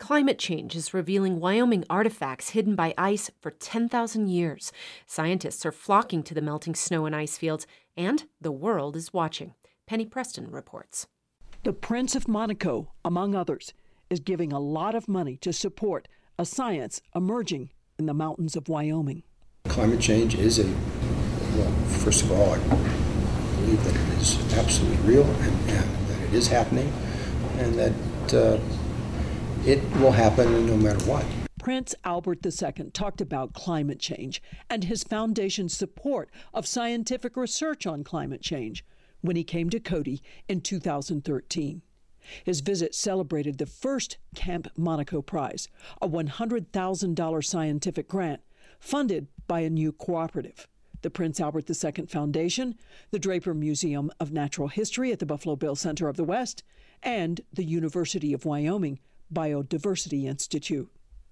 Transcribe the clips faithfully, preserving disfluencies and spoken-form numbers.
Climate change is revealing Wyoming artifacts hidden by ice for ten thousand years. Scientists are flocking to the melting snow and ice fields, and the world is watching. Penny Preston reports. The Prince of Monaco, among others, is giving a lot of money to support a science emerging in the mountains of Wyoming. Climate change is a, well, first of all, I believe that it is absolutely real and, and that it is happening and that uh, it will happen no matter what. Prince Albert the Second talked about climate change and his foundation's support of scientific research on climate change when he came to Cody in two thousand thirteen. His visit celebrated the first Camp Monaco Prize, a one hundred thousand dollars scientific grant funded by a new cooperative, the Prince Albert the Second Foundation, the Draper Museum of Natural History at the Buffalo Bill Center of the West, and the University of Wyoming Biodiversity Institute.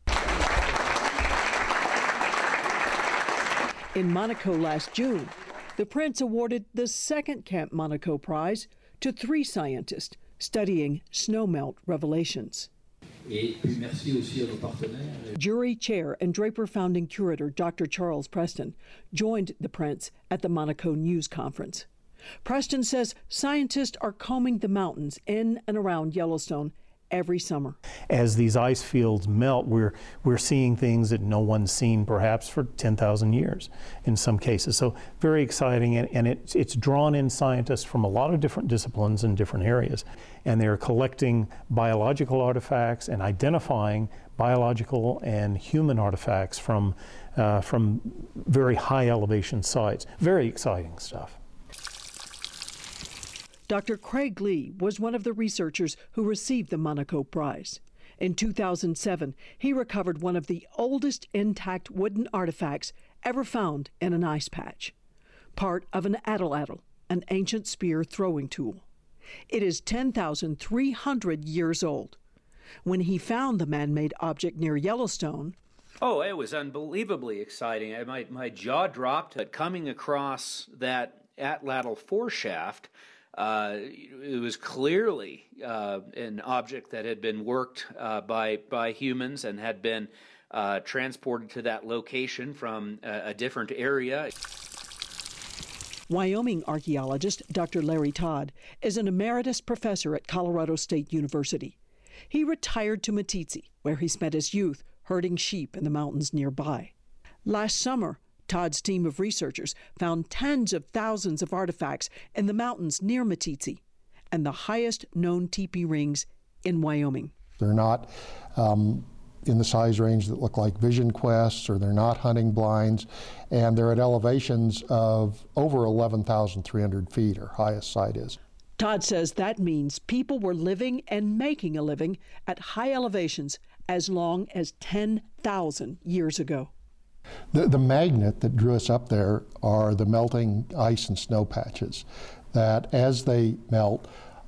In Monaco last June, the Prince awarded the second Camp Monaco Prize to three scientists studying snowmelt revelations. Jury chair and Draper founding curator Doctor Charles Preston joined the Prince at the Monaco News Conference. Preston says scientists are combing the mountains in and around Yellowstone every summer. As these ice fields melt, we're we're seeing things that no one's seen perhaps for ten thousand years in some cases. So very exciting, and, and it, it's drawn in scientists from a lot of different disciplines and different areas. And they're collecting biological artifacts and identifying biological and human artifacts from, uh, from very high elevation sites. Very exciting stuff. Doctor Craig Lee was one of the researchers who received the Monaco Prize. In two thousand seven, he recovered one of the oldest intact wooden artifacts ever found in an ice patch, part of an atlatl, an ancient spear throwing tool. It is ten thousand three hundred years old. When he found the man-made object near Yellowstone, oh, it was unbelievably exciting. My, my jaw dropped at coming across that atlatl foreshaft. Uh, it was clearly uh, an object that had been worked uh, by by humans and had been uh, transported to that location from a, a different area. Wyoming archaeologist Doctor Larry Todd is an emeritus professor at Colorado State University. He retired to Meeteetse, where he spent his youth herding sheep in the mountains nearby. Last summer, Todd's team of researchers found tens of thousands of artifacts in the mountains near Meeteetse and the highest known teepee rings in Wyoming. They're not um, in the size range that look like vision quests, or they're not hunting blinds, and they're at elevations of over eleven thousand three hundred feet, our highest site is. Todd says that means people were living and making a living at high elevations as long as ten thousand years ago. The, the magnet that drew us up there are the melting ice and snow patches that, as they melt,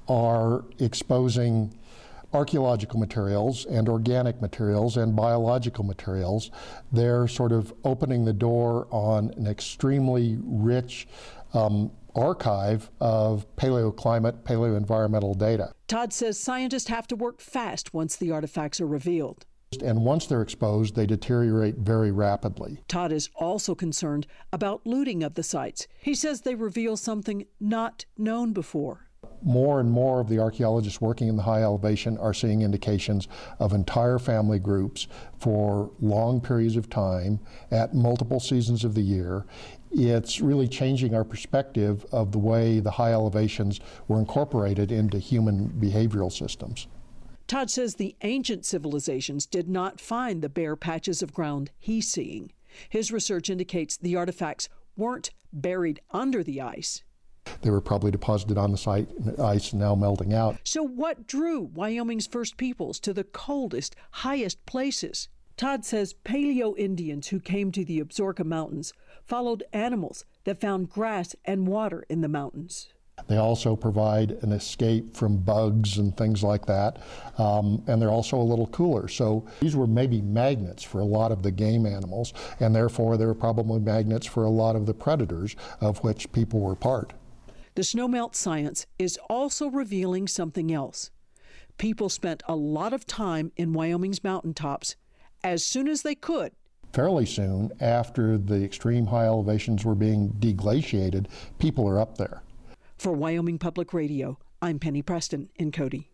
are exposing archaeological materials and organic materials and biological materials. They're sort of opening the door on an extremely rich um, archive of paleoclimate, paleoenvironmental data. Todd says scientists have to work fast once the artifacts are revealed. And once they're exposed, they deteriorate very rapidly. Todd is also concerned about looting of the sites. He says they reveal something not known before. More and more of the archaeologists working in the high elevation are seeing indications of entire family groups for long periods of time at multiple seasons of the year. It's really changing our perspective of the way the high elevations were incorporated into human behavioral systems. Todd says the ancient civilizations did not find the bare patches of ground he's seeing. His research indicates the artifacts weren't buried under the ice. They were probably deposited on the site, ice and now melting out. So what drew Wyoming's first peoples to the coldest, highest places? Todd says Paleo-Indians who came to the Absaroka Mountains followed animals that found grass and water in the mountains. They also provide an escape from bugs and things like that, um, and they're also a little cooler. So these were maybe magnets for a lot of the game animals, and therefore they were probably magnets for a lot of the predators, of which people were part. The snowmelt science is also revealing something else. People spent a lot of time in Wyoming's mountaintops as soon as they could. Fairly soon after the extreme high elevations were being deglaciated, people are up there. For Wyoming Public Radio, I'm Penny Preston in Cody.